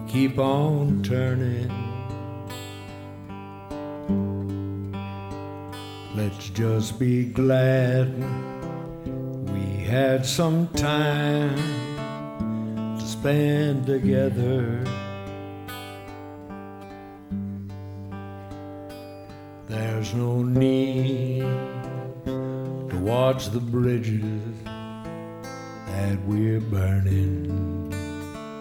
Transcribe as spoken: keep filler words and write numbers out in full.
keep on turning. Let's just be glad we had some time to spend together. There's no need to watch the bridges that we're burning.